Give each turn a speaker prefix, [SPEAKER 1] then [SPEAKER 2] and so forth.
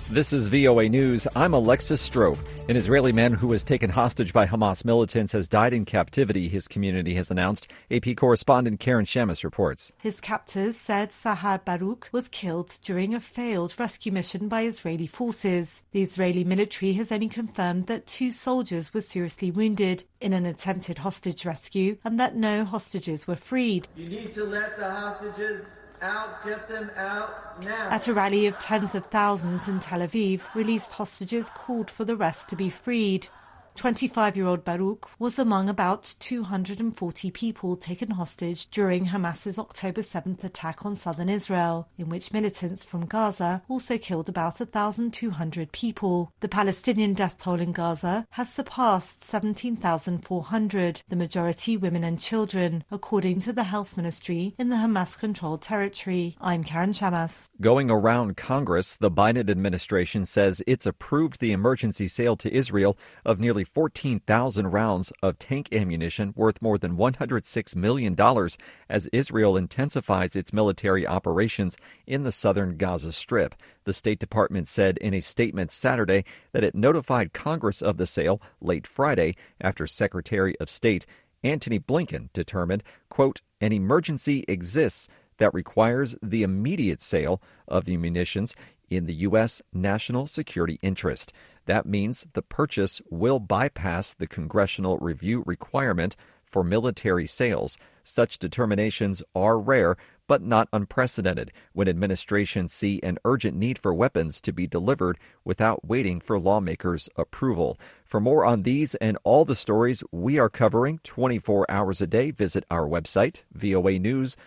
[SPEAKER 1] This is VOA News. I'm Alexis Strope. An Israeli man who was taken hostage by Hamas militants has died in captivity, his community has announced. AP correspondent Karen Shamus reports.
[SPEAKER 2] His captors said Sahar Baruch was killed during a failed rescue mission by Israeli forces. The Israeli military has only confirmed that 2 soldiers were seriously wounded in an attempted hostage rescue and that no hostages were freed.
[SPEAKER 3] You need to let the hostages out, get them out now.
[SPEAKER 2] At a rally of tens of thousands in Tel Aviv, released hostages called for the rest to be freed. 25-year-old Baruch was among about 240 people taken hostage during Hamas's October 7th attack on southern Israel, in which militants from Gaza also killed about 1,200 people. The Palestinian death toll in Gaza has surpassed 17,400, the majority women and children, according to the health ministry in the Hamas-controlled territory. I'm Karen Shamas.
[SPEAKER 1] Going around Congress, the Biden administration says it's approved the emergency sale to Israel of nearly 14,000 rounds of tank ammunition worth more than $106 million as Israel intensifies its military operations in the southern Gaza Strip. The State Department said in a statement Saturday that it notified Congress of the sale late Friday after Secretary of State Antony Blinken determined, quote, an emergency exists that requires the immediate sale of the munitions in the U.S. national security interest. That means the purchase will bypass the congressional review requirement for military sales. Such determinations are rare, but not unprecedented when administrations see an urgent need for weapons to be delivered without waiting for lawmakers' approval. For more on these and all the stories we are covering 24 hours a day, visit our website, voanews.com.